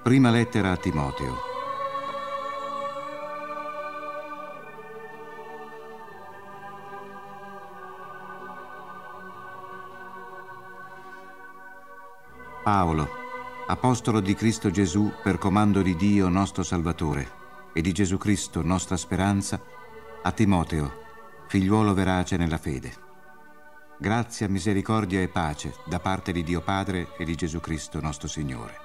Prima lettera a Timoteo. Paolo, apostolo di Cristo Gesù per comando di Dio nostro Salvatore e di Gesù Cristo nostra speranza, a Timoteo, figliuolo verace nella fede. Grazia, misericordia e pace da parte di Dio Padre e di Gesù Cristo nostro Signore.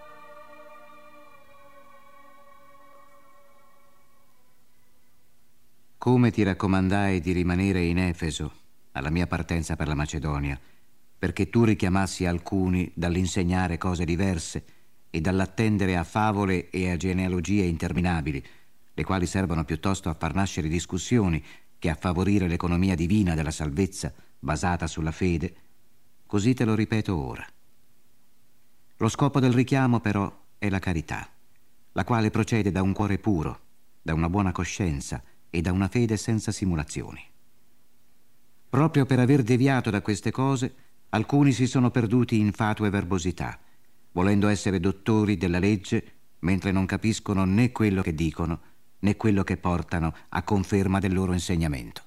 Come ti raccomandai di rimanere in Efeso alla mia partenza per la Macedonia, perché tu richiamassi alcuni dall'insegnare cose diverse e dall'attendere a favole e a genealogie interminabili, le quali servono piuttosto a far nascere discussioni che a favorire l'economia divina della salvezza basata sulla fede, così te lo ripeto ora. Lo scopo del richiamo però è la carità, la quale procede da un cuore puro, da una buona coscienza e da una fede senza simulazioni. Proprio per aver deviato da queste cose, alcuni si sono perduti in fatue verbosità, volendo essere dottori della legge, mentre non capiscono né quello che dicono, né quello che portano a conferma del loro insegnamento.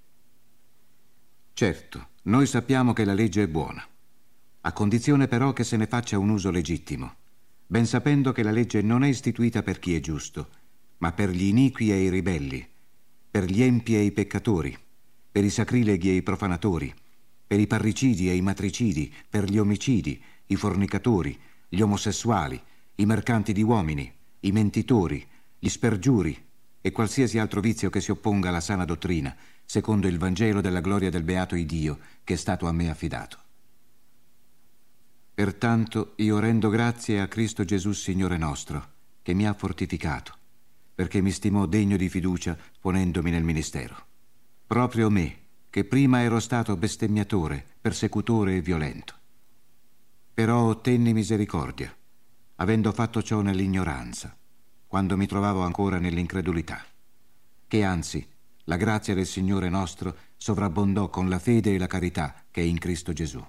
Certo, noi sappiamo che la legge è buona, a condizione però che se ne faccia un uso legittimo, ben sapendo che la legge non è istituita per chi è giusto, ma per gli iniqui e i ribelli, per gli empi e i peccatori, per i sacrileghi e i profanatori, per i parricidi e i matricidi, per gli omicidi, i fornicatori, gli omosessuali, i mercanti di uomini, i mentitori, gli spergiuri e qualsiasi altro vizio che si opponga alla sana dottrina, secondo il Vangelo della gloria del beato Iddio che è stato a me affidato. Pertanto io rendo grazie a Cristo Gesù Signore nostro, che mi ha fortificato, perché mi stimò degno di fiducia ponendomi nel ministero. Proprio me, che prima ero stato bestemmiatore, persecutore e violento. Però ottenni misericordia, avendo fatto ciò nell'ignoranza, quando mi trovavo ancora nell'incredulità, che anzi la grazia del Signore nostro sovrabbondò con la fede e la carità che è in Cristo Gesù.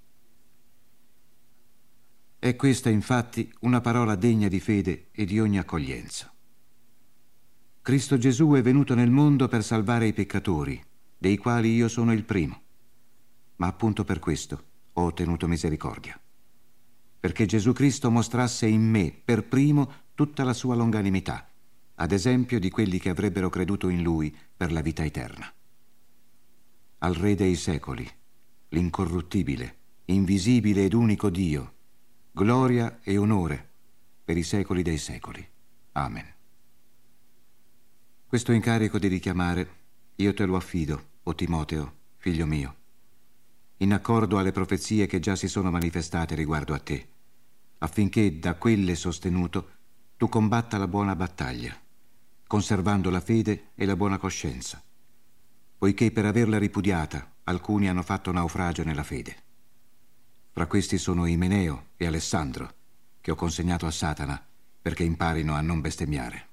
È questa infatti una parola degna di fede e di ogni accoglienza. Cristo Gesù è venuto nel mondo per salvare i peccatori, dei quali io sono il primo. Ma appunto per questo ho ottenuto misericordia, perché Gesù Cristo mostrasse in me per primo tutta la sua longanimità, ad esempio di quelli che avrebbero creduto in Lui per la vita eterna. Al Re dei secoli, l'incorruttibile, invisibile ed unico Dio, gloria e onore per i secoli dei secoli. Amen. Questo incarico di richiamare io te lo affido, o Timoteo, figlio mio, in accordo alle profezie che già si sono manifestate riguardo a te, affinché da quelle sostenuto tu combatta la buona battaglia, conservando la fede e la buona coscienza, poiché per averla ripudiata alcuni hanno fatto naufragio nella fede. Fra questi sono Imeneo e Alessandro, che ho consegnato a Satana perché imparino a non bestemmiare.